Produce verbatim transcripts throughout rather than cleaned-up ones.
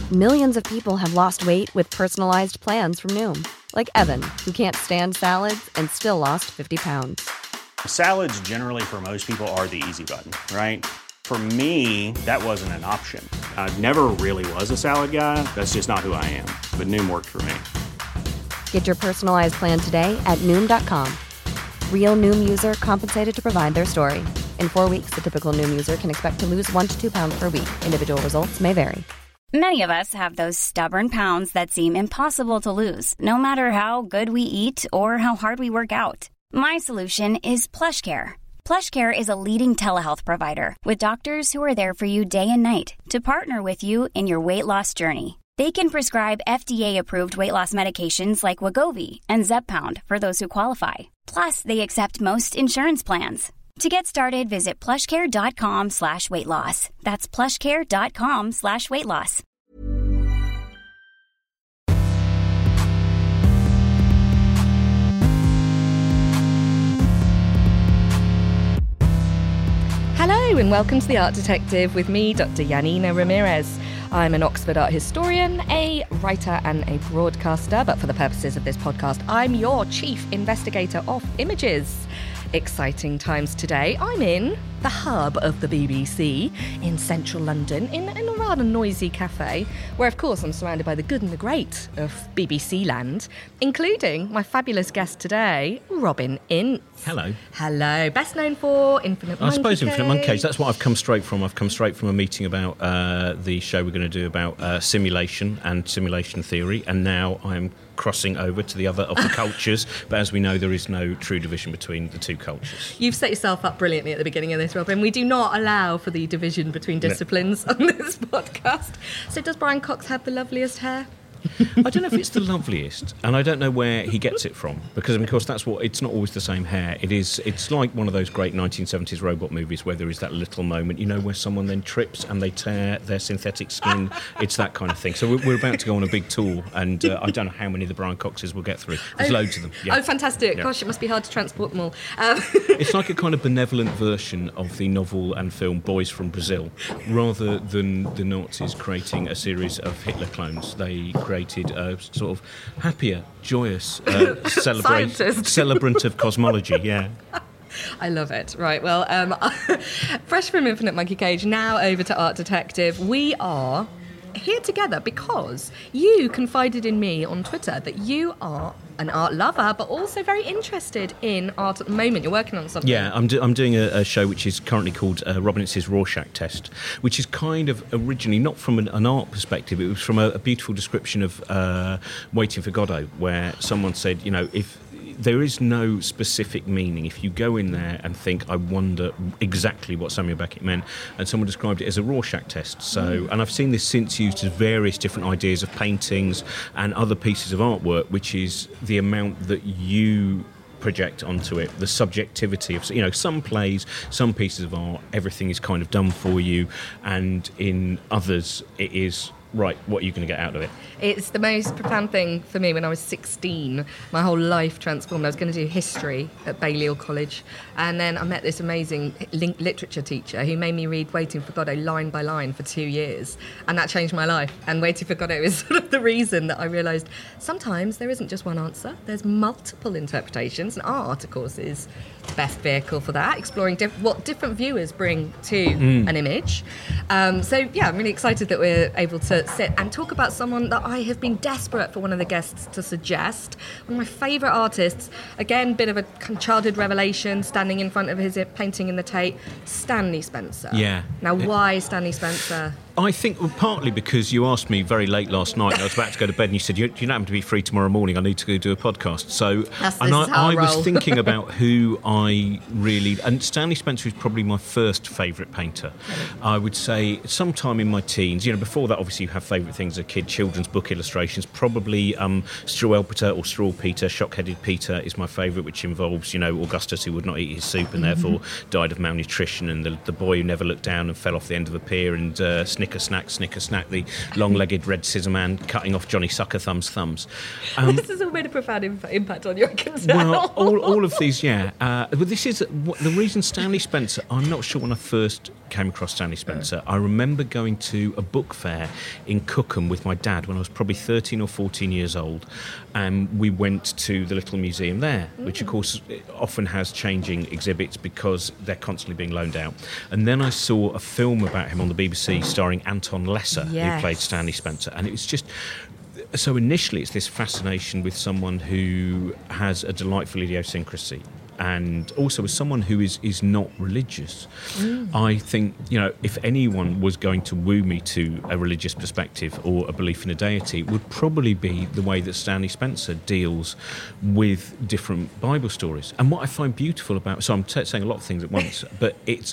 Millions of people have lost weight with personalized plans from Noom. Like Evan, who can't stand salads and still lost fifty pounds. Salads generally for most people are the easy button, right? For me, that wasn't an option. I never really was a salad guy. That's just not who I am. But Noom worked for me. Get your personalized plan today at Noom dot com. Real Noom user compensated to provide their story. In four weeks, the typical Noom user can expect to lose one to two pounds per week. Individual results may vary. Many of us have those stubborn pounds that seem impossible to lose, no matter how good we eat or how hard we work out. My solution is PlushCare. PlushCare is a leading telehealth provider with doctors who are there for you day and night to partner with you in your weight loss journey. They can prescribe F D A-approved weight loss medications like Wegovy and Zepbound for those who qualify. Plus, they accept most insurance plans. To get started, visit plushcare.com slash weight loss. That's plushcare.com slash weight loss. Hello and welcome to The Art Detective with me, Doctor Janina Ramirez. I'm an Oxford art historian, a writer and a broadcaster, but for the purposes of this podcast, I'm your chief investigator of images. Exciting times today. I'm in the hub of the B B C in central London, in, in a rather noisy cafe, where of course I'm surrounded by the good and the great of B B C land, including my fabulous guest today, Robin Ince. Hello. Hello. Best known for Infinite Monkey I suppose Cage. Infinite Monkey Cage. That's what I've come straight from. I've come straight from a meeting about uh, the show we're going to do about uh, simulation and simulation theory, and now I'm crossing over to the other of the cultures, but as we know, there is no true division between the two cultures. You've set yourself up brilliantly at the beginning of this, Robin. We do not allow for the division between disciplines no. on this podcast. So does Brian Cox have the loveliest hair? I don't know if it's the loveliest, and I don't know where he gets it from, because of course that's what, it's not always the same hair. It is, it's like one of those great nineteen seventies robot movies where there is that little moment, you know, where someone then trips and they tear their synthetic skin. It's that kind of thing. So we're, we're about to go on a big tour, and uh, I don't know how many of the Brian Coxes we'll get through. There's oh, loads of them. Yeah. Oh, fantastic. Yeah. Gosh, it must be hard to transport them all. Um. It's like a kind of benevolent version of the novel and film Boys from Brazil. Rather than the Nazis creating a series of Hitler clones, they created a sort of happier, joyous uh, celebrate, celebrant of cosmology, yeah. I love it. Right, well, um, fresh from Infinite Monkey Cage, now over to Art Detective. We are here together because you confided in me on Twitter that you are an art lover, but also very interested in art at the moment. You're working on something. Yeah, I'm, do- I'm doing a, a show which is currently called uh, Robin Ince's Rorschach Test, which is kind of originally not from an, an art perspective. It was from a, a beautiful description of uh, Waiting for Godot, where someone said, you know, if there is no specific meaning. If you go in there and think, I wonder exactly what Samuel Beckett meant, and someone described it as a Rorschach test. So, and I've seen this since used as various different ideas of paintings and other pieces of artwork, which is the amount that you project onto it, the subjectivity of, you know, some plays, some pieces of art, everything is kind of done for you, and in others it is, right, what are you going to get out of it? It's the most profound thing for me. When I was sixteen, my whole life transformed. I was going to do history at Balliol College, and then I met this amazing literature teacher who made me read Waiting for Godot line by line for two years, and that changed my life. And Waiting for Godot is sort of the reason that I realised sometimes there isn't just one answer, there's multiple interpretations, and art, of course, is the best vehicle for that, exploring diff- what different viewers bring to mm. an image. Um, so, yeah, I'm really excited that we're able to sit and talk about someone that I have been desperate for one of the guests to suggest. One of my favourite artists, again, bit of a childhood revelation, standing in front of his painting in the Tate, Stanley Spencer. Yeah. Now, why Stanley Spencer? I think well, partly because you asked me very late last night, and I was about to go to bed, and you said, you, you don't happen to be free tomorrow morning, I need to go do a podcast. So, That's, and I, I, I was thinking about who I really... And Stanley Spencer is probably my first favourite painter. I would say sometime in my teens, you know, before that, obviously, you have favourite things as a kid, children's book illustrations, probably um, Struwwelpeter or Straw Peter, Shock-Headed Peter is my favourite, which involves, you know, Augustus who would not eat his soup and Mm-hmm. therefore died of malnutrition, and the, the boy who never looked down and fell off the end of a pier, and uh, Snicker Snack, Snicker Snack, the long-legged red scissor man cutting off Johnny Sucker Thumb's thumbs. Um, this has all made a profound imp- impact on you, I can tell. Well, all, all of these, yeah. Uh, but this is, uh, the reason Stanley Spencer, I'm not sure when I first came across Stanley Spencer. I remember going to a book fair in Cookham with my dad when I was probably thirteen or fourteen years old, and we went to the little museum there, which of course often has changing exhibits because they're constantly being loaned out. And then I saw a film about him on the B B C starring Anton Lesser, Yes. who played Stanley Spencer, and it was just... So initially it's this fascination with someone who has a delightful idiosyncrasy, and also as someone who is, is not religious. Mm. I think, you know, if anyone was going to woo me to a religious perspective or a belief in a deity, it would probably be the way that Stanley Spencer deals with different Bible stories. And what I find beautiful about... So I'm t- saying a lot of things at once, but it's...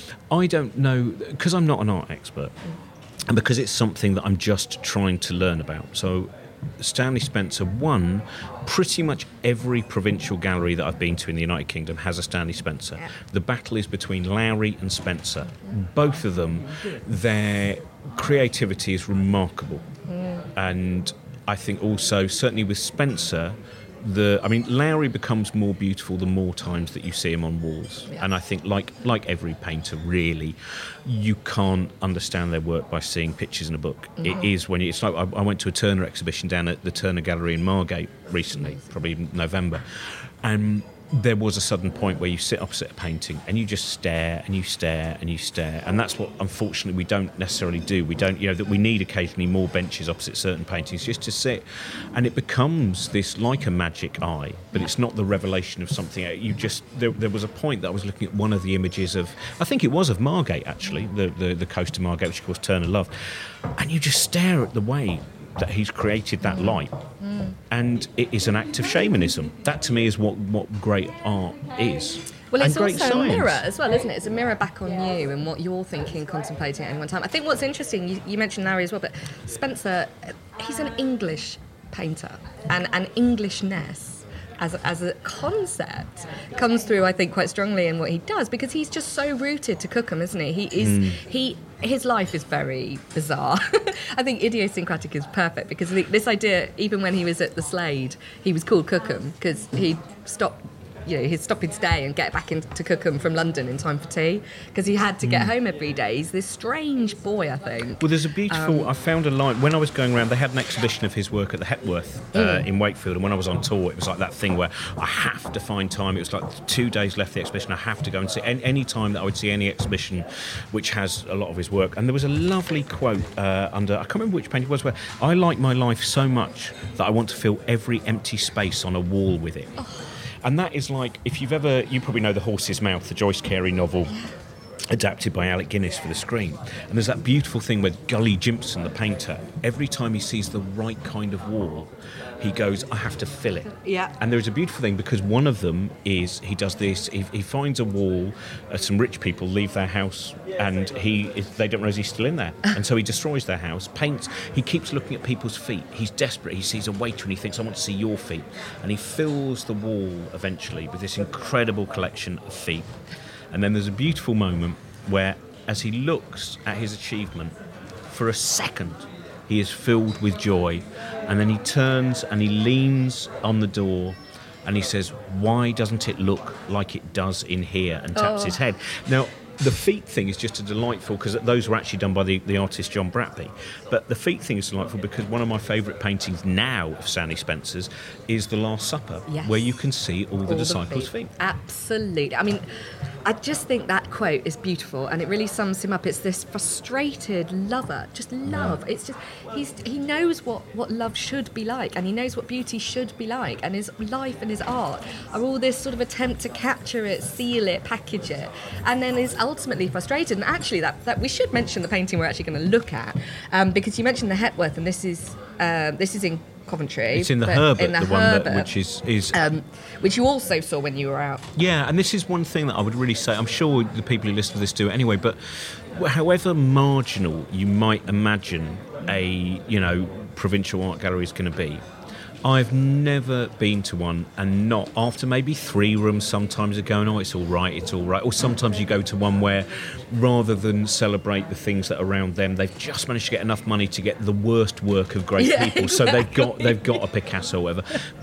I don't know... Because I'm not an art expert, and because it's something that I'm just trying to learn about. So... Stanley Spencer, one, pretty much every provincial gallery that I've been to in the United Kingdom has a Stanley Spencer. Yeah. The battle is between Lowry and Spencer. Both of them, their creativity is remarkable. Mm. And I think also, certainly with Spencer, the I mean, Lowry becomes more beautiful the more times that you see him on walls. Yeah. And I think, like like every painter, really, you can't understand their work by seeing pictures in a book. Mm-hmm. It is when you, it's like I, I went to a Turner exhibition down at the Turner Gallery in Margate recently, probably in November, and there was a sudden point where you sit opposite a painting and you just stare and you stare and you stare, and that's what unfortunately we don't necessarily do. We don't, you know, that we need occasionally more benches opposite certain paintings just to sit, and it becomes this like a magic eye, but it's not the revelation of something. You just there, there was a point that I was looking at one of the images of, I think it was of Margate actually, the the, the coast of Margate, which of course Turner loved, and you just stare at the way that he's created that light. Mm. And it is an act of shamanism. That to me is what, what great art is. Well, it's and great also science. a mirror as well, isn't it? It's a mirror back on you and what you're thinking, contemplating at any one time. I think what's interesting, you, you mentioned Larry as well, but Spencer, he's an English painter, and an Englishness as a, as a concept comes through, I think, quite strongly in what he does, because he's just so rooted to Cookham, isn't he? He is mm. he his life is very bizarre. I think idiosyncratic is perfect, because this idea, even when he was at the Slade, he was called Cookham because he stopped. You know, he'd stop his day and get back into Cookham from London in time for tea, because he had to get home every day. He's this strange boy, I think. Well, there's a beautiful... Um, I found a line... When I was going around, they had an exhibition of his work at the Hepworth uh, mm. in Wakefield, and when I was on tour, it was like that thing where I have to find time. It was like two days left the exhibition. I have to go and see... Any, any time that I would see any exhibition which has a lot of his work. And there was a lovely quote uh, under... I can't remember which painting it was, where I like my life so much that I want to fill every empty space on a wall with it. Oh. And that is like, if you've ever, you probably know The Horse's Mouth, the Joyce Carey novel, adapted by Alec Guinness for the screen. And there's that beautiful thing where Gully Jimpson, the painter, every time he sees the right kind of wall, he goes, I have to fill it. Yeah. And there's a beautiful thing, because one of them is, he does this, he, he finds a wall, uh, some rich people leave their house, and he they don't realize he's still in there. And so he destroys their house, paints, he keeps looking at people's feet. He's desperate, he sees a waiter and he thinks, I want to see your feet. And he fills the wall eventually with this incredible collection of feet. And then there's a beautiful moment where, as he looks at his achievement, for a second, he is filled with joy. And then he turns and he leans on the door and he says, why doesn't it look like it does in here? And taps oh. his head. Now, the feet thing is just a delightful, because those were actually done by the, the artist John Bratby. But the feet thing is delightful because one of my favourite paintings now of Stanley Spencer's is The Last Supper, yes. where you can see all the all disciples' the feet. feet. Absolutely. I mean, I just think that quote is beautiful, and it really sums him up. It's this frustrated lover, just love. It's just he's he knows what, what love should be like, and he knows what beauty should be like, and his life and his art are all this sort of attempt to capture it, seal it, package it, and then is ultimately frustrated. And actually, that, that we should mention the painting we're actually going to look at, um, because you mentioned the Hepworth, and this is uh, this is in Coventry. It's in the Herbert, in the, the Herbert, one that, which is... is um, which you also saw when you were out. Yeah, and this is one thing that I would really say, I'm sure the people who listen to this do it anyway, but however marginal you might imagine a, you know, provincial art gallery is going to be, I've never been to one and not, after maybe three rooms sometimes are going, oh, it's all right, it's all right. Or sometimes you go to one where, rather than celebrate the things that are around them, they've just managed to get enough money to get the worst work of great yeah, people. Exactly. So they've got they've got a Picasso or whatever. But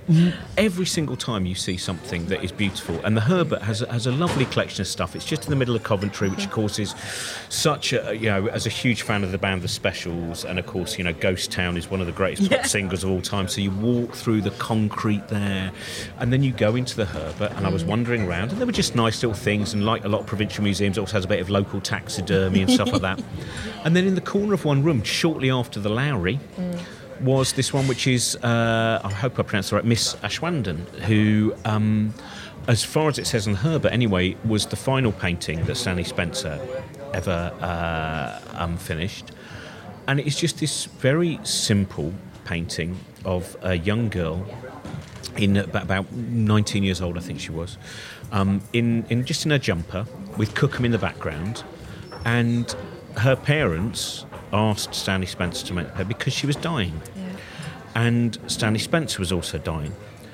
every single time you see something that is beautiful, and the Herbert has a, has a lovely collection of stuff. It's just in the middle of Coventry, which of course is such a, you know, as a huge fan of the band The Specials, and of course, you know, Ghost Town is one of the greatest yeah. pop singers of all time. So you walk through the concrete there, and then you go into the Herbert, and I was wandering around, and there were just nice little things, and like a lot of provincial museums, it also has a bit of local taxidermy and stuff like that. And then in the corner of one room, shortly after the Lowry, mm. was this one which is, uh, I hope I pronounced it right, Miss Ashwanden, who, um, as far as it says on Herbert anyway, was the final painting that Stanley Spencer ever uh, um, finished. And it's just this very simple painting of a young girl in about nineteen years old, I think she was, um, in, in just in her jumper with Cookham in the background, and her parents asked Stanley Spencer to make her because she was dying. Yeah. And Stanley Spencer was also dying.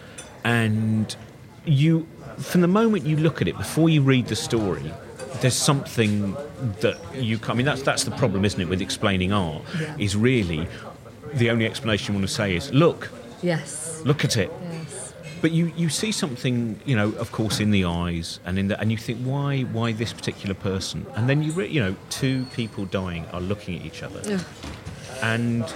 And you, from the moment you look at it, before you read the story, there's something that you can't... I mean, that's, that's the problem, isn't it, with explaining art, yeah. is really the only explanation you want to say is, look. Yes. Look at it. Yes. But you, you see something, you know, of course, in the eyes, and in the, and you think, why why this particular person? And then you, re, you know, two people dying are looking at each other, yeah. and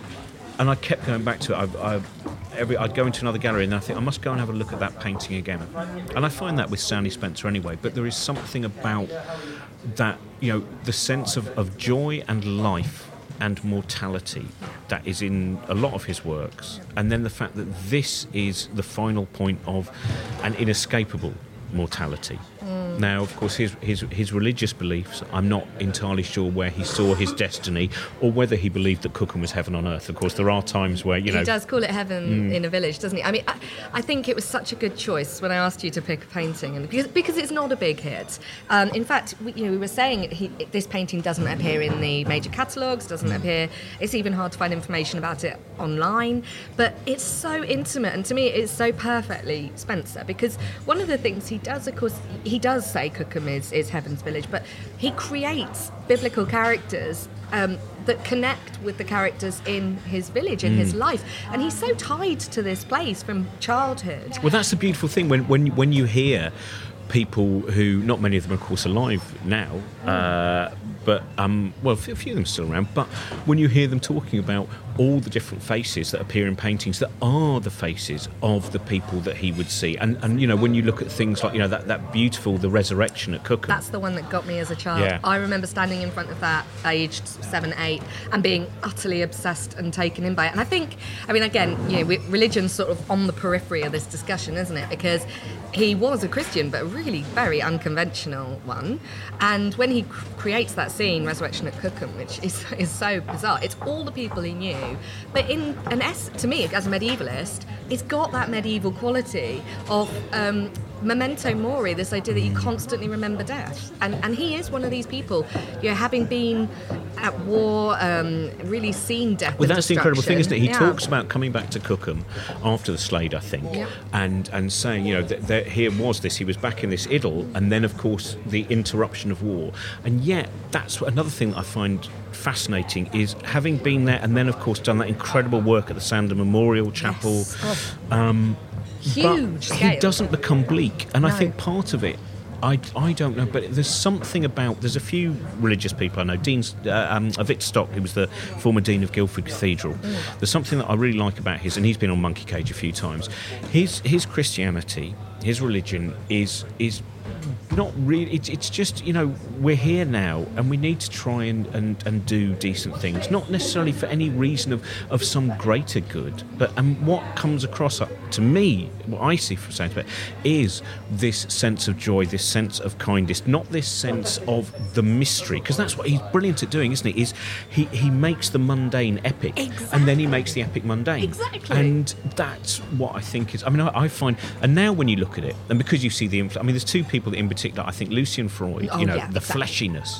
and I kept going back to it. I, I, every I'd go into another gallery, and I think I must go and have a look at that painting again. And I find that with Stanley Spencer anyway. But there is something about that, you know, the sense of, of joy and life and mortality that is in a lot of his works, and then the fact that this is the final point of an inescapable mortality. Mm. Now, of course, his, his his religious beliefs, I'm not entirely sure where he saw his destiny, or whether he believed that Cookham was heaven on earth. Of course, there are times where, you know... He does call it heaven mm. in a village, doesn't he? I mean, I, I think it was such a good choice when I asked you to pick a painting, and because, because it's not a big hit. Um, in fact, we, you know, we were saying he, this painting doesn't appear in the major catalogues, doesn't appear... It's even hard to find information about it online, but it's so intimate, and to me it's so perfectly Spencer, because one of the things he does, of course, he does say Cookham is, is heaven's village, but he creates biblical characters um, that connect with the characters in his village, in mm. his life, and he's so tied to this place from childhood. Well, that's the beautiful thing when when when you hear people who, not many of them, of course, alive now, mm. uh, but um, well, a few of them are still around. But when you hear them talking about all the different faces that appear in paintings that are the faces of the people that he would see, and and you know, when you look at things like, you know, that that beautiful The Resurrection at Cookham. That's the one that got me as a child. Yeah. I remember standing in front of that, aged seven, eight, and being utterly obsessed and taken in by it. And I think, I mean, again, you know, religion's sort of on the periphery of this discussion, isn't it? Because he was a Christian, but a really very unconventional one. And when he cr- creates that scene, Resurrection at Cookham, which is is so bizarre, it's all the people he knew. But in an es- to me, as a medievalist, it's got that medieval quality of um, memento mori, this idea that you constantly remember death. And and he is one of these people, you know, having been at war, um, really seen death. Well, that's the incredible thing, isn't it? He yeah. talks about coming back to Cookham after the Slade, I think, yep. and and saying, you know, that, that here was this, he was back in this idyll, and then, of course, the interruption of war. And yet, that's another thing that I find fascinating, is having been there and then, of course, done that incredible work at the Sander Memorial Chapel. Yes. Oh. Um, Huge but scale. he doesn't become bleak, and no. I think part of it, I, I don't know, but there's something about, there's a few religious people I know, Dean, uh, um, Victor Stock, who was the former Dean of Guildford Cathedral, mm. there's something that I really like about his, and he's been on Monkey Cage a few times, his his Christianity, his religion is is not really, it's, it's just, you know, we're here now and we need to try and, and, and do decent things, not necessarily for any reason of, of some greater good, but and what comes across to me, what I see from Saint Peter, is this sense of joy, this sense of kindness, not this sense of the mystery, because that's what he's brilliant at doing, isn't he? Is he, he makes the mundane epic, exactly. and then he makes the epic mundane. Exactly. And that's what I think is, I mean, I, I find, and now when you look at it, and because you see the, I mean, there's two people that in particular, I think Lucian Freud, oh, you know, yeah, the exactly. fleshiness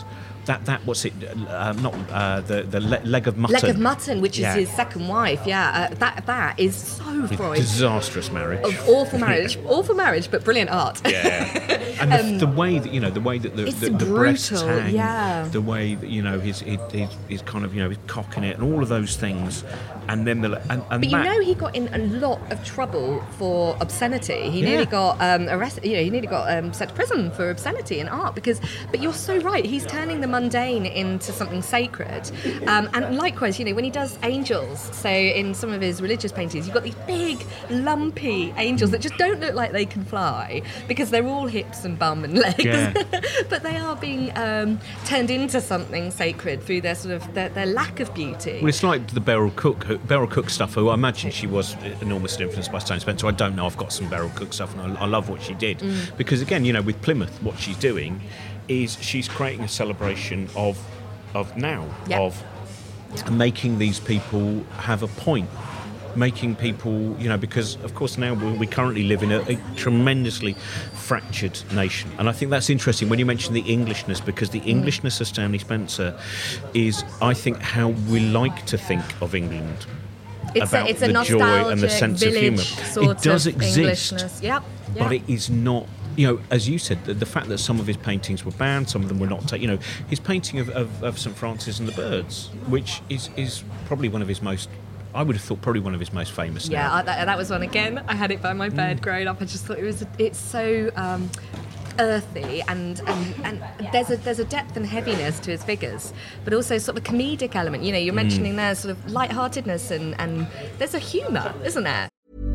that that what's it? Uh, not uh, the the le- leg of mutton. Leg of Mutton, which Yeah. is his second wife. Yeah, uh, that that is so Freud. Disastrous marriage. Of awful marriage, awful marriage, but brilliant art. Yeah, and the, Um, the way that you know, the way that the, It's the, the breasts brutal, hang, yeah. the way that you know he's he, he's, he's kind of you know he's cocking it, and all of those things, and then the and, and But you that, know, he got in a lot of trouble for obscenity. He Yeah. nearly got um, arrested. You know, he nearly got um, sent to prison for obscenity in art. Because, but you're so right. He's turning the mundane into something sacred. Um, and likewise, you know, when he does angels, so in some of his religious paintings, you've got these big, lumpy angels that just don't look like they can fly because they're all hips and bum and legs. Yeah. But they are being um, turned into something sacred through their sort of their, their lack of beauty. Well, it's like the Beryl Cook, who, Beryl Cook stuff. Who I imagine she was enormously influenced by Stone Spencer. I don't know. I've got some Beryl Cook stuff, and I, I love what she did Mm. because, again, you know, with Plymouth, what she's doing is she's creating a celebration of of now, Yep. of making these people have a point. Making people, you know, because of course now we we currently live in a, a tremendously fractured nation, and I think that's interesting when you mention the Englishness, because the Englishness of Stanley Spencer is, I think, how we like to think of England. It's about a, it's a the joy nostalgic and the sense of humour. village sort It does of exist, Englishness. Yep. yep. but it is not. You know, as you said, the, the fact that some of his paintings were banned, some of them were not. Ta- you know, his painting of, of, of Saint Francis and the Birds, which is is probably one of his most. I would have thought probably one of his most famous. Yeah, now. I, that, that was one again. I had it by my bed growing up. I just thought it was. It's so um, earthy, and, and and there's a there's a depth and heaviness to his figures, but also sort of a comedic element. You know, you're mentioning there sort of lightheartedness, and and there's a humour, isn't there?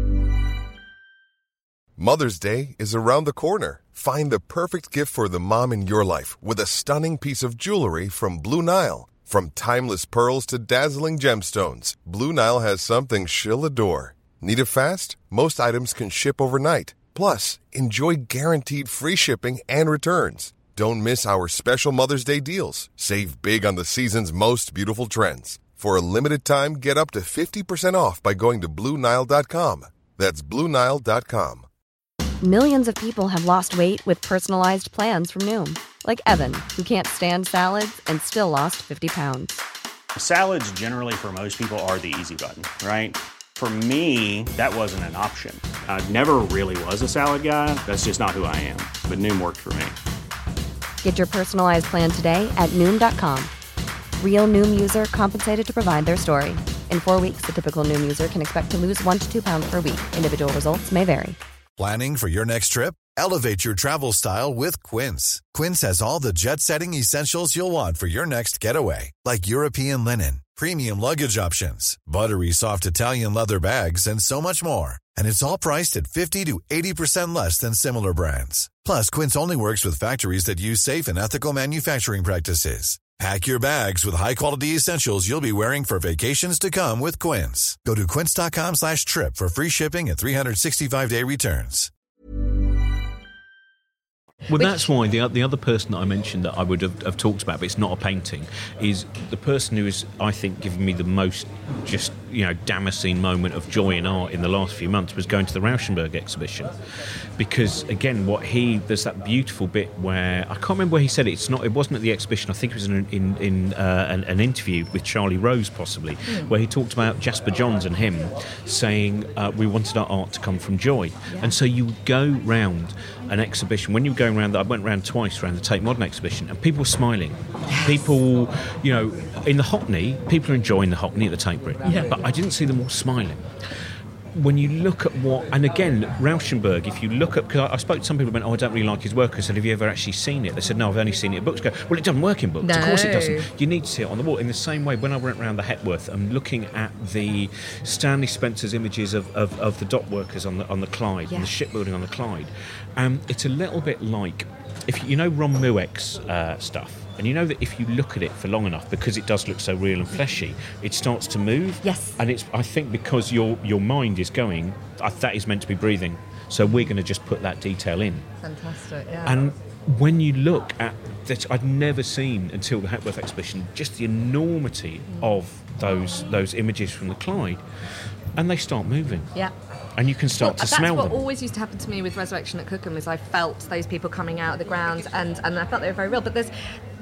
Mother's Day is around the corner. Find the perfect gift for the mom in your life with a stunning piece of jewelry from Blue Nile. From timeless pearls to dazzling gemstones, Blue Nile has something she'll adore. Need it fast? Most items can ship overnight. Plus, enjoy guaranteed free shipping and returns. Don't miss our special Mother's Day deals. Save big on the season's most beautiful trends. For a limited time, get up to fifty percent off by going to Blue Nile dot com. That's Blue Nile dot com. Millions of people have lost weight with personalized plans from Noom. Like Evan, who can't stand salads and still lost fifty pounds. Salads generally for most people are the easy button, right? For me, that wasn't an option. I never really was a salad guy. That's just not who I am. But Noom worked for me. Get your personalized plan today at Noom dot com. Real Noom user compensated to provide their story. In four weeks, the typical Noom user can expect to lose one to two pounds per week. Individual results may vary. Planning for your next trip? Elevate your travel style with Quince. Quince has all the jet-setting essentials you'll want for your next getaway, like European linen, premium luggage options, buttery soft Italian leather bags, and so much more. And it's all priced at fifty to eighty percent less than similar brands. Plus, Quince only works with factories that use safe and ethical manufacturing practices. Pack your bags with high-quality essentials you'll be wearing for vacations to come with Quince. Go to quince dot com slash trip for free shipping and three sixty-five day returns. Well, that's why the the other person that I mentioned that I would have, have talked about, but it's not a painting, is the person who is, I think, giving me the most just, you know, Damascene moment of joy in art in the last few months was going to the Rauschenberg exhibition. Because, again, what he, there's that beautiful bit where, I can't remember where he said it, it's not, it wasn't at the exhibition, I think it was in, in, in uh, an, an interview with Charlie Rose, possibly, mm. where he talked about Jasper Johns and him saying, uh, we wanted our art to come from joy. Yeah. And so you go round an exhibition, when you go around, I went round twice around the Tate Modern exhibition, and people were smiling. Yes. People, you know, in the Hockney, people are enjoying the Hockney at the Tate Britain, yeah. but I didn't see them all smiling. When you look at what, and again, Rauschenberg, if you look at, because I, I spoke to some people who went, oh, I don't really like his work. I said, have you ever actually seen it? They said, no, I've only seen it in books. I go, well, it doesn't work in books. No. Of course it doesn't. You need to see it on the wall. In the same way, when I went around the Hepworth, I'm looking at the Stanley Spencer's images of, of, of the dock workers on the on the Clyde, yeah. and the shipbuilding on the Clyde. Um, it's a little bit like, if you know Ron Mueck's uh, stuff, and you know that if you look at it for long enough, because it does look so real and fleshy, it starts to move. Yes. And it's, I think, because your your mind is going, uh, that is meant to be breathing, so we're going to just put that detail in. Fantastic, yeah. And when you look at that, I'd never seen until the Hepworth exhibition just the enormity mm. of those those images from the Clyde, and they start moving. Yeah. And you can start well, to smell them. That's what always used to happen to me with Resurrection at Cookham, is I felt those people coming out of the ground, and, and I felt they were very real. But there's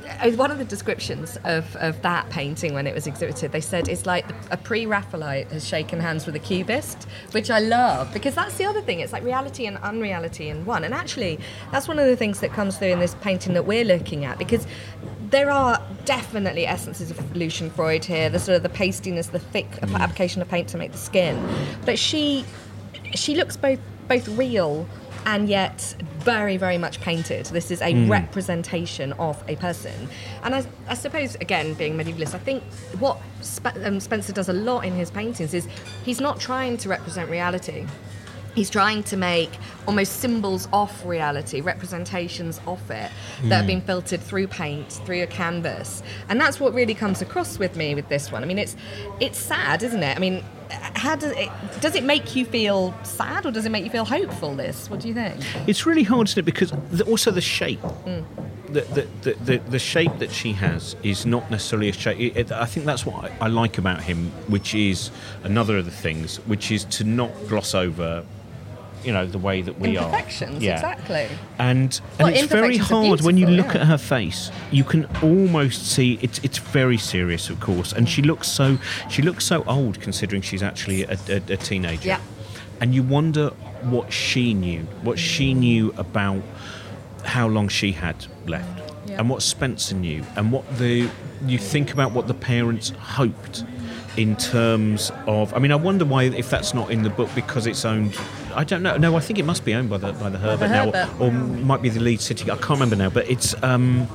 one of the descriptions of, of that painting when it was exhibited, they said it's like a pre-Raphaelite has shaken hands with a cubist, which I love, because that's the other thing. It's like reality and unreality in one. And actually, that's one of the things that comes through in this painting that we're looking at, because there are definitely essences of Lucian Freud here, the sort of the pastiness, the thick mm. application of paint to make the skin. But she she looks both both real and yet very, very much painted. This is a mm. representation of a person. And I, I suppose, again, being medievalist, I think what Sp- um, Spencer does a lot in his paintings is he's not trying to represent reality. He's trying to make almost symbols of reality, representations of it, mm. that have been filtered through paint, through a canvas. And that's what really comes across with me with this one. I mean, it's it's sad, isn't it? I mean, how does it, does it make you feel sad, or does it make you feel hopeful, this? What do you think? It's really hard, isn't it? Because the, also the shape. Mm. The, the, the, the, the shape that she has is not necessarily a shape. It, it, I think that's what I, I like about him, which is another of the things, which is to not gloss over, you know, the way that we are. Imperfections, yeah. Exactly. And, well, and it's very hard when you look yeah. at her face. You can almost see it's it's very serious, of course, and she looks so she looks so old considering she's actually a, a, a teenager. Yeah. And you wonder what she knew, what she knew about how long she had left, yeah. and what Spencer knew, and what the you think about what the parents hoped. In terms of, I mean, I wonder why if that's not in the book because it's owned. I don't know. No, I think it must be owned by the by the Herbert the now, Herbert. Or, or might be the Leeds City. I can't remember now, but it's. Um,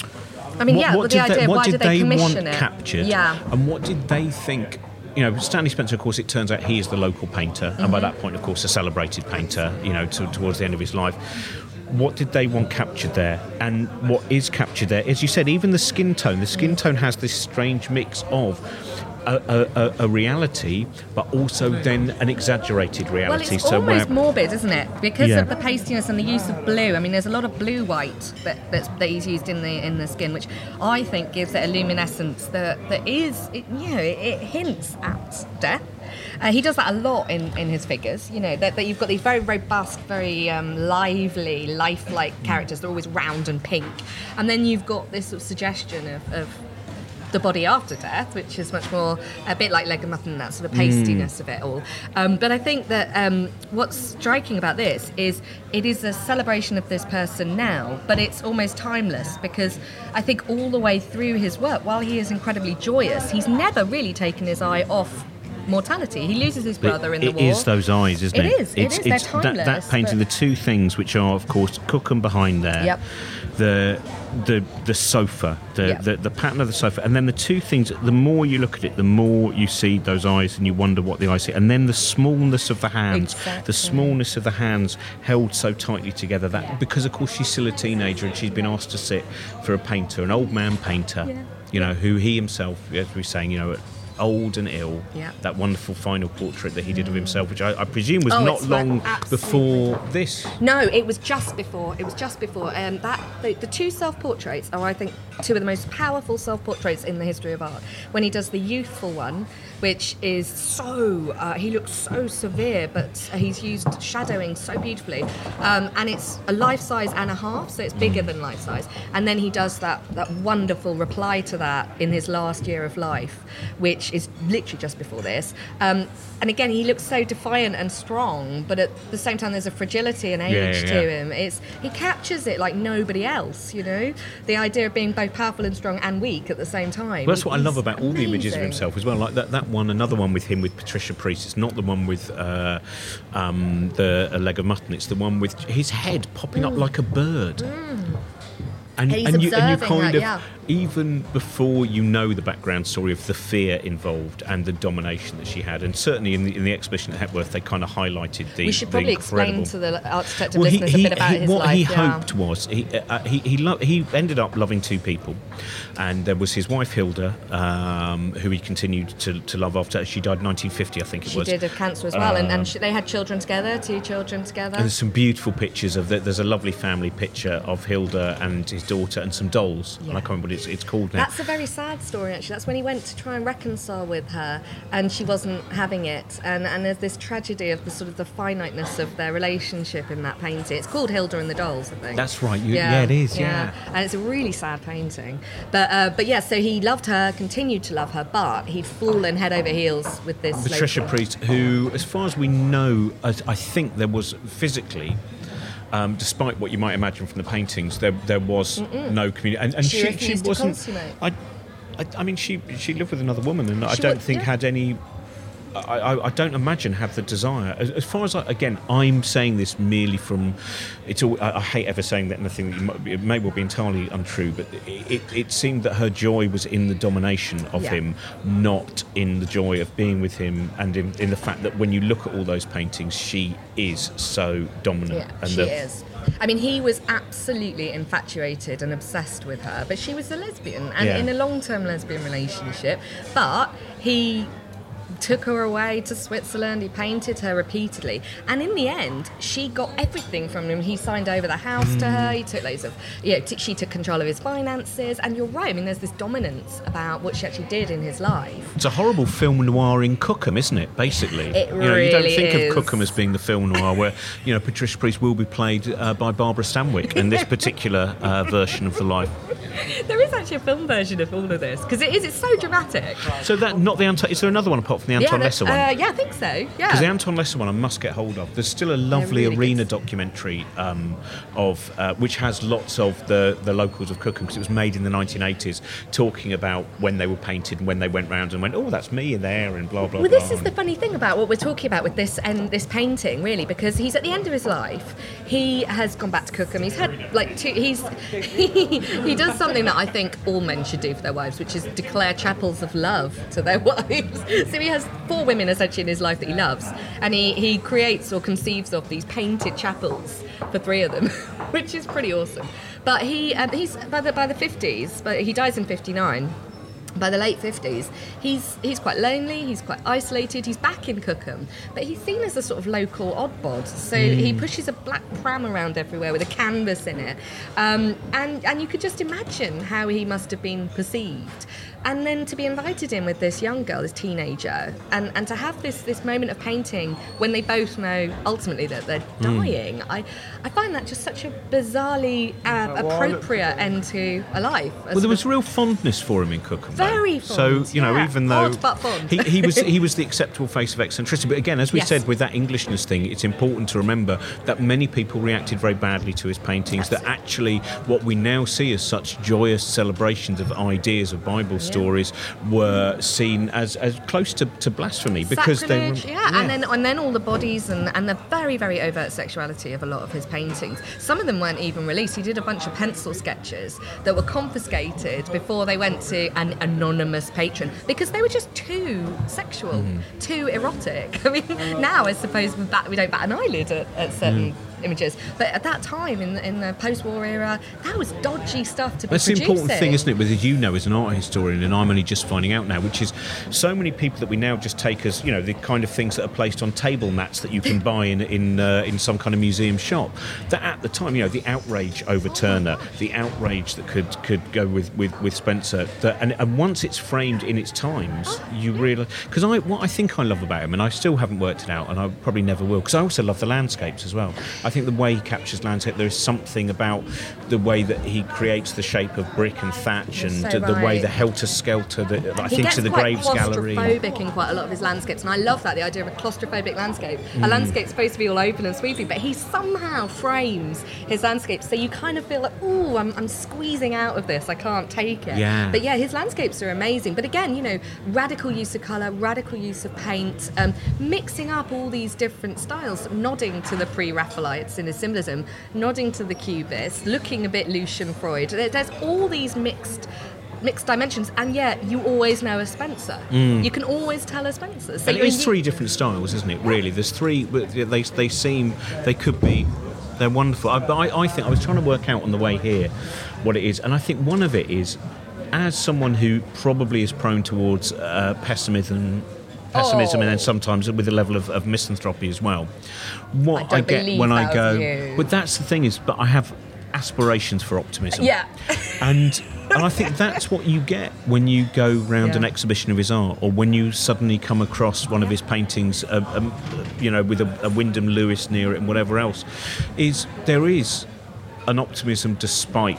I mean, what, yeah, what the did idea. They, what why did did they, they want commission it? captured? Yeah. And what did they think? You know, Stanley Spencer, of course, it turns out he is the local painter, mm-hmm. and by that point, of course, a celebrated painter. You know, to, towards the end of his life. What did they want captured there? And what is captured there? As you said, even the skin tone. The skin tone has this strange mix of a, a, a reality, but also then an exaggerated reality. Well, it's so almost where, morbid, isn't it? Because yeah. of the pastiness and the use of blue. I mean, there's a lot of blue-white that that's, that he's used in the in the skin, which I think gives it a luminescence that, that is, it, you know, it, it hints at death. Uh, he does that a lot in, in his figures, you know, that, that you've got these very robust, very um, lively, lifelike characters. They're always round and pink. And then you've got this sort of suggestion of, of the body after death, which is much more a bit like Leg of Mutton, that sort of pastiness mm. of it all. Um, but I think that um, what's striking about this is it is a celebration of this person now, but it's almost timeless, because I think all the way through his work, while he is incredibly joyous, he's never really taken his eye off mortality. He loses his brother it, in the it war. It is those eyes, isn't it? It is. It it's, is. It's They're timeless. That, that painting, the two things which are, of course, Cookham behind there. Yep. The the the sofa, the, yep. the the pattern of the sofa, and then the two things. The more you look at it, the more you see those eyes, and you wonder what the eyes see. And then the smallness of the hands, exactly. the smallness of the hands held so tightly together. That yeah. because, of course, she's still a teenager and she's been asked to sit for a painter, an old man painter. Yeah. You know, who he himself, as we were saying, you know. Old and ill, yeah. that wonderful final portrait that he did of himself, which I, I presume was oh, not long absolutely. before this. No, it was just before. It was just before. Um, that the, the two self-portraits are, I think, two of the most powerful self-portraits in the history of art. When he does the youthful one, which is so, uh, he looks so severe, but he's used shadowing so beautifully, um, and it's a life-size and a half, so it's bigger than life-size. And then he does that that wonderful reply to that in his last year of life, which is literally just before this. Um, and again, he looks so defiant and strong, but at the same time, there's a fragility and age yeah, yeah, to yeah. him. It's he captures it like nobody else, you know? The idea of being both powerful and strong and weak at the same time. Well, that's what He's I love about all the images of amazing. himself as well. Like that, that one, another one with him with Patricia Priest. It's not the one with uh, um, the a leg of mutton. It's the one with his head popping Mm. up like a bird. Mm. And, He's and, you, and you observing kind that, of, yeah. even before you know the background story of the fear involved and the domination that she had, and certainly in the, in the exhibition at Hepworth, they kind of highlighted the We should the probably incredible... explain to the Arts Detective well, he, listeners he, a bit about he, his what life. he yeah. hoped was he uh, he he, lo- he ended up loving two people, and there was his wife Hilda, um, who he continued to, to love after she died in nineteen fifty, I think it She was. did of cancer as well, and, Um, and she, they had children together, two children together. And there's some beautiful pictures of that. There's a lovely family picture of Hilda and his daughter and some dolls. Yeah. And I can't remember what it's, it's called now. That's a very sad story, actually. That's when he went to try and reconcile with her, and she wasn't having it. And, and there's this tragedy of the sort of the finiteness of their relationship in that painting. It's called Hilda and the Dolls, I think. That's right. You, yeah. yeah, it is. Yeah. yeah, and it's a really sad painting. But uh, but yeah, so he loved her, continued to love her, but he'd fallen head over heels with this Patricia local. Priest, who, as far as we know, I, I think there was physically. Um, despite what you might imagine from the paintings, there there was Mm-mm. no community, and, and she, she, she wasn't. I, I, I mean, she she lived with another woman, and she I don't would, think yeah. had any. I, I, I don't imagine have the desire. As, as far as I, again, I'm saying this merely from. It's all. I, I hate ever saying that, and I think it, might, it may well be entirely untrue. But it, it, it seemed that her joy was in the domination of yeah. him, not in the joy of being with him, and in, in the fact that when you look at all those paintings, she is so dominant. Yeah, and she the, is. I mean, he was absolutely infatuated and obsessed with her, but she was a lesbian and yeah. in a long-term lesbian relationship. But he took her away to Switzerland, he painted her repeatedly, and in the end she got everything from him. He signed over the house mm. to her, he took loads of, you know, t- she took control of his finances, and you're right, I mean, there's this dominance about what she actually did in his life. It's a horrible film noir in Cookham, isn't it, basically? It you know, really you don't think is. of Cookham as being the film noir where, you know, Patricia Priest will be played uh, by Barbara Stanwyck in this particular uh, version of the life. There is actually a film version of all of this, because it is, it's so dramatic. So that, not the Anton, is there another one apart from the Anton yeah, Lesser one? Uh, yeah, I think so, yeah. Because the Anton Lesser one I must get hold of. There's still a lovely really arena good. documentary um, of uh, which has lots of the, the locals of Cookham, because it was made in the nineteen eighties, talking about when they were painted and when they went round and went, oh, that's me in there, and blah, blah, well, blah. Well, this is the funny thing about what we're talking about with this and this painting, really, because he's at the end of his life. He has gone back to Cookham. He's had, like, two... He's... He, he does something that I think all men should do for their wives, which is declare chapels of love to their wives. So he has four women essentially in his life that he loves, and he, he creates or conceives of these painted chapels for three of them, which is pretty awesome. But he um, he's by the by the fifties, but he dies in fifty-nine. By the late fifties, he's he's quite lonely, he's quite isolated, he's back in Cookham, but he's seen as a sort of local oddbod. So mm. he pushes a black pram around everywhere with a canvas in it. Um, and, and you could just imagine how he must have been perceived. And then to be invited in with this young girl, this teenager, and, and to have this, this moment of painting when they both know ultimately that they're dying, mm. I, I find that just such a bizarrely uh, appropriate end to a life. Well, there was real fondness for him in Cookham. Very fond. So, you know, yeah. even though Odd but fond. he, he was he was the acceptable face of eccentricity, but again, as we yes. said with that Englishness thing, it's important to remember that many people reacted very badly to his paintings. Absolutely. That actually, what we now see as such joyous celebrations of ideas of Bible yeah. stories were seen as, as close to, to blasphemy because Sacrilege, they were, yeah. yeah, and then and then all the bodies and, and the very very overt sexuality of a lot of his paintings. Some of them weren't even released. He did a bunch of pencil sketches that were confiscated before they went to an anonymous patron because they were just too sexual, mm. too erotic. I mean, now I suppose we, bat, we don't bat an eyelid at, at certain. Mm. images, but at that time in the, in the post-war era, that was dodgy stuff to be That's producing. the important thing, isn't it, with as you know as an art historian, and I'm only just finding out now, which is so many people that we now just take as, you know, the kind of things that are placed on table mats that you can buy in in uh, in some kind of museum shop, that at the time, you know, the outrage over Turner, the outrage that could could go with with, with Spencer, that, and, and once it's framed in its times, you realise, because I what I think I love about him, and I still haven't worked it out, and I probably never will, because I also love the landscapes as well. I think the way he captures landscape, there is something about the way that he creates the shape of brick and thatch, and so the right. way the helter-skelter, that I he think gets to the quite Graves Gallery. claustrophobic in quite a lot of his landscapes, and I love that, the idea of a claustrophobic landscape. Mm. A landscape's supposed to be all open and sweeping, but he somehow frames his landscapes so you kind of feel like, ooh, I'm, I'm squeezing out of this, I can't take it. Yeah. But yeah, his landscapes are amazing. But again, you know, radical use of colour, radical use of paint, um, mixing up all these different styles, nodding to the pre-Raphaelites in his symbolism, nodding to the Cubists, looking a bit Lucian Freud. There's all these mixed mixed dimensions, and yet you always know a Spencer. Mm. You can always tell a Spencer. So and it is three different styles, isn't it, really? There's three, they, they seem, they could be, they're wonderful. I, I, I think, I was trying to work out on the way here what it is, and I think one of it is, as someone who probably is prone towards uh, pessimism, pessimism, oh. and then sometimes with a level of, of misanthropy as well. What I, I get when I go, you. but that's the thing is, but I have aspirations for optimism. Yeah. And and I think that's what you get when you go round Yeah. an exhibition of his art, or when you suddenly come across one of his paintings, uh, um, you know, with a, a Wyndham Lewis near it and whatever else, is there is an optimism despite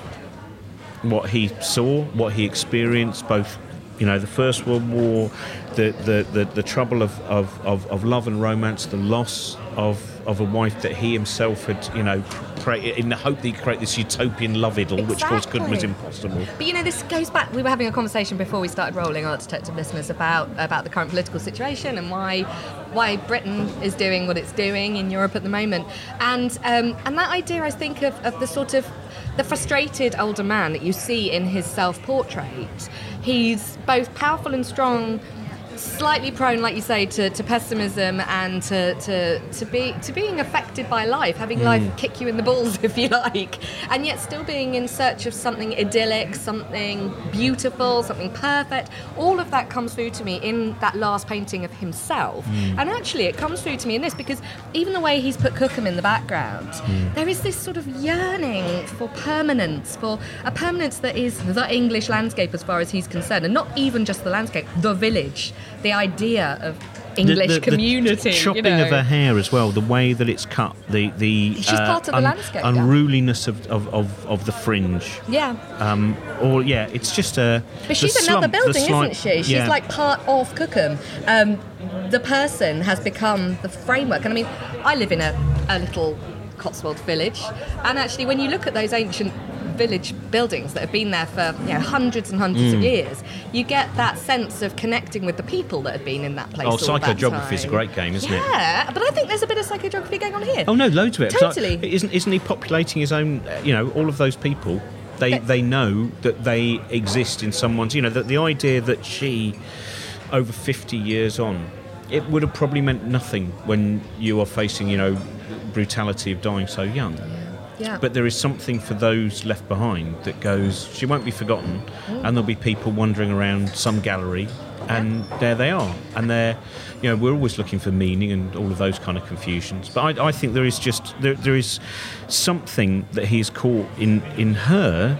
what he saw, what he experienced, both, you know, the First World War, the the, the, the trouble of, of, of, of love and romance, the loss of of a wife that he himself had, you know, created in the hope that he could create this utopian love idyll, which of course could was Exactly. impossible. But you know, this goes back. We were having a conversation before we started rolling, Art Detective listeners, about about the current political situation and why why Britain is doing what it's doing in Europe at the moment. And um, and that idea, I think, of, of the sort of the frustrated older man that you see in his self-portrait. He's both powerful and strong, slightly prone, like you say, to, to pessimism and to, to to be to being affected by life, having Mm. life kick you in the balls, if you like, and yet still being in search of something idyllic, something beautiful, something perfect. All of that comes through to me in that last painting of himself. Mm. And actually it comes through to me in this, because even the way he's put Cookham in the background, Mm. there is this sort of yearning for permanence, for a permanence that is the English landscape as far as he's concerned, and not even just the landscape, the village, the idea of English the, the, community. the chopping you know. of her hair as well, the way that it's cut, the the She's part of the landscape, yeah. unruliness of, of, of, of the fringe. Yeah. Um, or yeah, it's just a. But the she's slump, another the building, slight- isn't she? She's yeah. like part of Cookham. Um, the person has become the framework. And I mean, I live in a, a little Cotswold village, and actually when you look at those ancient village buildings that have been there for, you know, hundreds and hundreds Mm. of years, you get that sense of connecting with the people that have been in that place. Oh, all that psychogeography is a time. great game, isn't it? Yeah, but I think there's a bit of psychogeography going on here. Oh no, loads of it. So, Totally. isn't isn't he populating his own? uh, You know, all of those people. They But- they know that they exist in someone's. You know, that the idea that she, over fifty years on, it would have probably meant nothing when you are facing, you know, brutality of dying so young. Yeah. But there is something for those left behind that goes, she won't be forgotten, Mm. and there'll be people wandering around some gallery, and there they are. And they're, you know, we're always looking for meaning and all of those kind of confusions. But I, I think there is just, there, there is something that he's caught in, in her,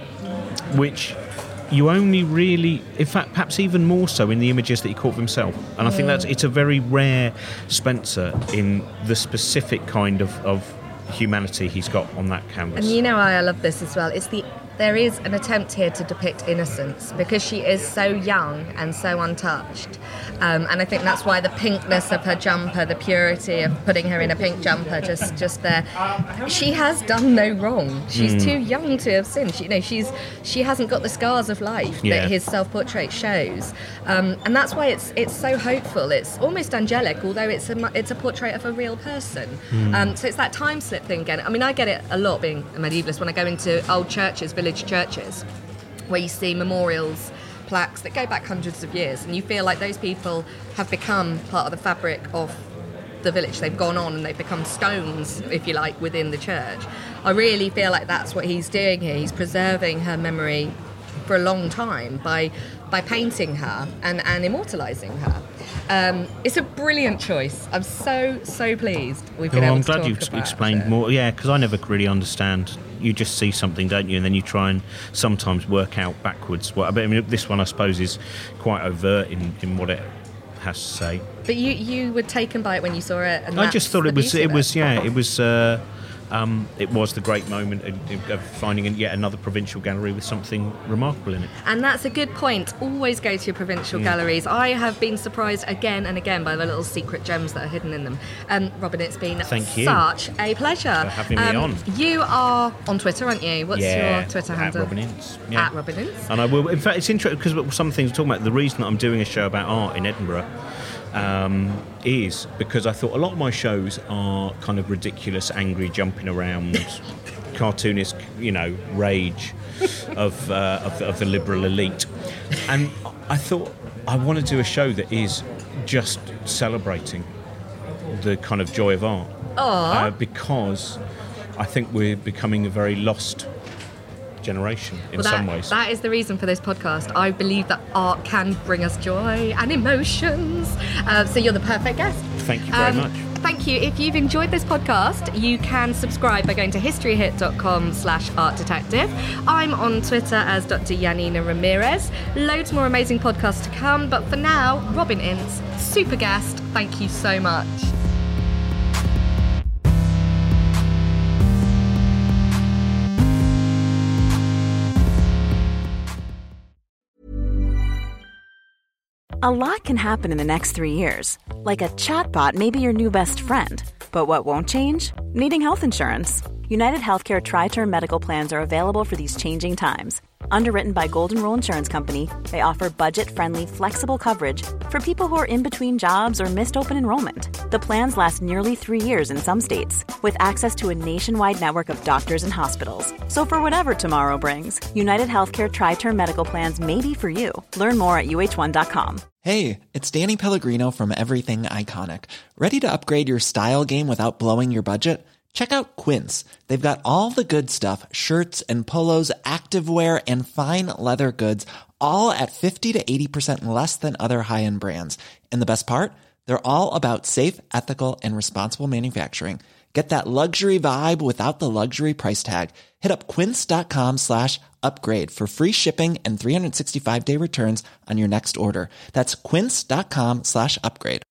which you only really, in fact, perhaps even more so in the images that he caught of himself. And I think that's, it's a very rare Spencer in the specific kind of, of humanity he's got on that canvas. And you know why I love this as well? It's the there is an attempt here to depict innocence, because she is so young and so untouched. Um, and I think that's why the pinkness of her jumper, the purity of putting her in a pink jumper, just just there. She has done no wrong. She's Mm. too young to have sinned. She, you know, she's she hasn't got the scars of life Yeah. that his self-portrait shows. Um, and that's why it's it's so hopeful. It's almost angelic, although it's a mu- it's a portrait of a real person. Mm. Um, so it's that time slip thing again. I mean, I get it a lot being a medievalist when I go into old churches, village churches, where you see memorials, plaques that go back hundreds of years, and you feel like those people have become part of the fabric of the village. They've gone on and they've become stones, if you like, within the church. I really feel like that's what he's doing here. He's preserving her memory for a long time by by painting her and, and immortalising her. Um, it's a brilliant choice. I'm so, so pleased we've been Oh, able I'm to glad talk you about explained it. more. Yeah, because I never really understand. You just see something, don't you? And then you try and sometimes work out backwards. What I mean, this one I suppose is quite overt in, in what it has to say. But you, you were taken by it when you saw it. And I that's just thought the it was. beauty It of was. Yeah. It was. Uh, um, it was the great moment of, of finding yet another provincial gallery with something remarkable in it. And that's a good point. Always go to your provincial Mm. galleries. I have been surprised again and again by the little secret gems that are hidden in them. Um, Robin, it's been Thank you. such a pleasure For having me Um, on. You are on Twitter, aren't you? What's yeah, your Twitter at handle? Robin Ince. Yeah. At Robin Ince. And I will. In fact, it's interesting because some things we're talking about. The reason that I'm doing a show about art in Edinburgh um, is because I thought a lot of my shows are kind of ridiculous, angry, jumping around, cartoonist, you know, rage of, uh, of, the, of the liberal elite. And I thought I want to do a show that is just celebrating the kind of joy of art. Aw. Uh, because I think we're becoming a very lost generation in Well, that, some ways. that is the reason for this podcast. I believe that art can bring us joy and emotions. Uh, so you're the perfect guest. Thank you very Um, much. thank you. If you've enjoyed this podcast, you can subscribe by going to historyhit.com slash art detective. I'm on Twitter as Doctor Janina Ramirez. Loads more amazing podcasts to come, but for now, Robin Ince, super guest, thank you so much. A lot can happen in the next three years. Like a chatbot may be your new best friend. But what won't change? Needing health insurance. United Healthcare Tri-Term Medical Plans are available for these changing times. Underwritten by Golden Rule Insurance Company, they offer budget-friendly, flexible coverage for people who are in between jobs or missed open enrollment. The plans last nearly three years in some states, with access to a nationwide network of doctors and hospitals. So for whatever tomorrow brings, United Healthcare Tri-Term Medical Plans may be for you. Learn more at U H one dot com. Hey, it's Danny Pellegrino from Everything Iconic. Ready to upgrade your style game without blowing your budget? Check out Quince. They've got all the good stuff, shirts and polos, activewear, and fine leather goods, all at fifty to eighty percent less than other high-end brands. And the best part? They're all about safe, ethical, and responsible manufacturing. Get that luxury vibe without the luxury price tag. Hit up quince.com slash upgrade for free shipping and three sixty-five day returns on your next order. That's quince.com slash upgrade.